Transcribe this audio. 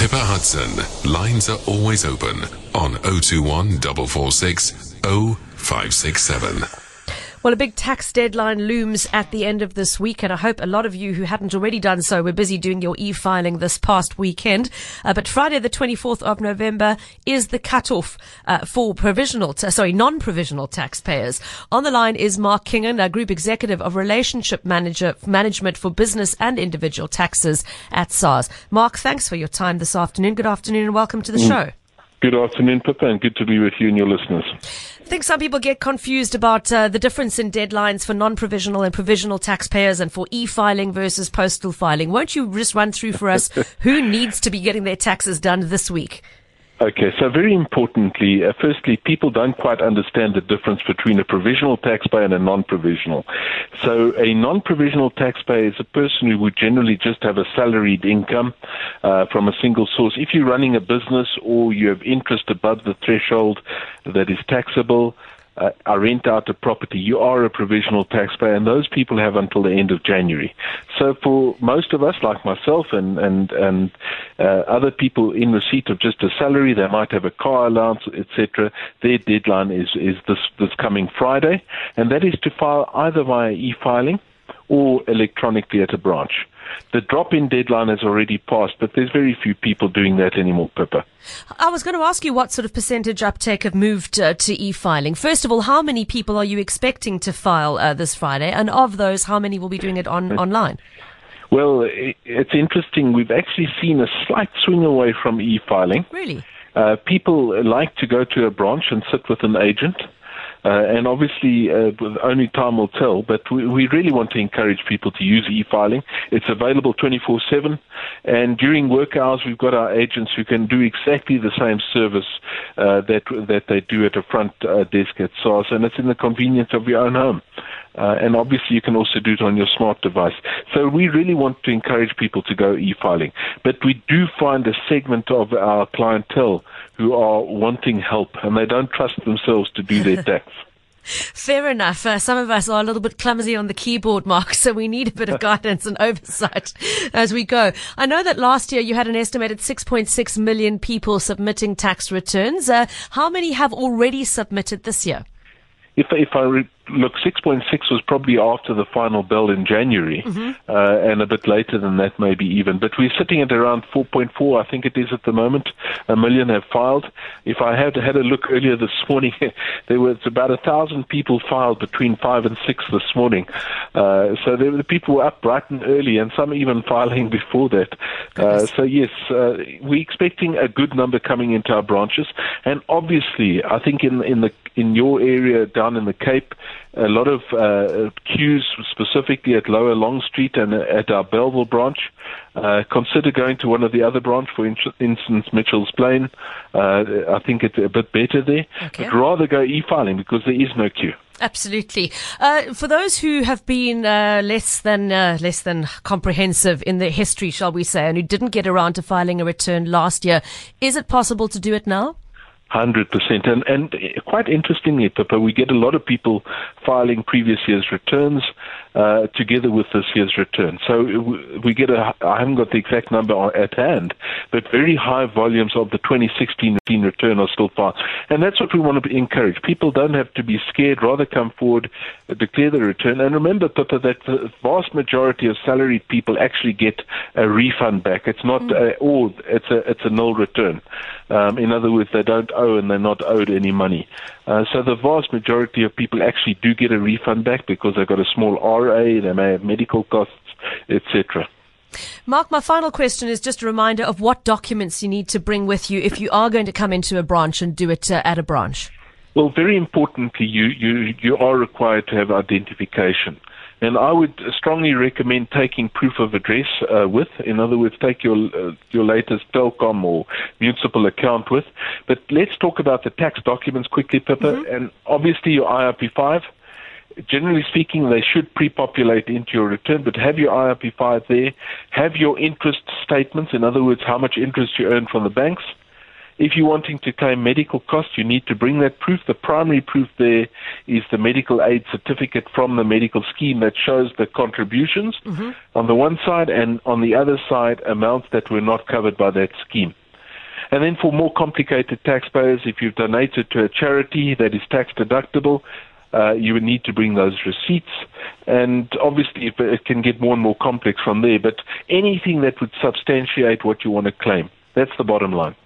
Pippa Hudson. Lines are always open on 021 446 0567. Well, a big tax deadline looms at the end of this week, and I hope a lot of you who hadn't already done so were busy doing your e-filing this past weekend. But Friday, the 24th of November, is the cutoff for non-provisional taxpayers. On the line is Mark Kingan, a Group Executive of Relationship Management for Business and Individual Taxes at SARS. Mark, thanks for your time this afternoon. Good afternoon and welcome to the show. Good afternoon, Pippa, and good to be with you and your listeners. I think some people get confused about the difference in deadlines for non-provisional and provisional taxpayers and for e-filing versus postal filing. Won't you just run through for us who needs to be getting their taxes done this week? Okay, so very importantly, firstly, people don't quite understand the difference between a provisional taxpayer and a non-provisional. So a non-provisional taxpayer is a person who would generally just have a salaried income from a single source. If you're running a business or you have interest above the threshold that is taxable, I rent out a property, you are a provisional taxpayer, and those people have until the end of January. So for most of us, like myself and other people in receipt of just a salary, they might have a car allowance, etc., their deadline is this coming Friday, and that is to file either via e-filing or electronically at a branch. The drop-in deadline has already passed, but there's very few people doing that anymore, Pippa. I was going to ask you what sort of percentage uptake have moved to e-filing. First of all, how many people are you expecting to file this Friday? And of those, how many will be doing it online? Well, it's interesting. We've actually seen a slight swing away from e-filing. Really? People like to go to a branch and sit with an agent. And obviously, only time will tell, but we really want to encourage people to use e-filing. It's available 24/7, and during work hours, we've got our agents who can do exactly the same service that they do at a front desk at SARS, and it's in the convenience of your own home. And obviously, you can also do it on your smart device. So we really want to encourage people to go e-filing. But we do find a segment of our clientele who are wanting help, and they don't trust themselves to do their tax. Fair enough. Some of us are a little bit clumsy on the keyboard, Mark, so we need a bit of guidance and oversight as we go. I know that last year you had an estimated 6.6 million people submitting tax returns. How many have already submitted this year? If I look, 6.6 was probably after the final bell in January, and a bit later than that maybe even. But we're sitting at around 4.4, I think it is at the moment. 1 million have filed. If I had a look earlier this morning, there was about 1,000 people filed between 5 and 6 this morning. So the people were up bright and early, and some even filing before that. So yes, we're expecting a good number coming into our branches. And obviously, I think in your area down in the Cape, a lot of queues, specifically at Lower Long Street and at our Belleville branch. Consider going to one of the other branch, for instance, Mitchell's Plain. I think it's a bit better there. Okay. But rather go e-filing because there is no queue. Absolutely. For those who have been less than comprehensive in their history, shall we say, and who didn't get around to filing a return last year, is it possible to do it now? 100%. And quite interestingly, Pippa, we get a lot of people filing previous year's returns together with this year's return. So we get I haven't got the exact number at hand, but very high volumes of the 2016 return are still filed. And that's what we want to encourage. People don't have to be scared, rather come forward, declare the return. And remember, Pippa, that the vast majority of salaried people actually get a refund back. It's not it's a null return. In other words, they don't owe and they're not owed any money. So the vast majority of people actually do get a refund back because they've got a small RA, they may have medical costs, etc. Mark, my final question is just a reminder of what documents you need to bring with you if you are going to come into a branch and do it at a branch. Well, very importantly, you are required to have identification. And I would strongly recommend taking proof of address with. In other words, take your latest Telkom or municipal account with. But let's talk about the tax documents quickly, Pippa. And obviously your IRP5. Generally speaking, they should pre-populate into your return, but have your IRP5 there. Have your interest statements. In other words, how much interest you earn from the banks. If you're wanting to claim medical costs, you need to bring that proof. The primary proof there is the medical aid certificate from the medical scheme that shows the contributions on the one side, and on the other side, amounts that were not covered by that scheme. And then for more complicated taxpayers, if you've donated to a charity that is tax deductible, you would need to bring those receipts. And obviously, it can get more and more complex from there. But anything that would substantiate what you want to claim, that's the bottom line.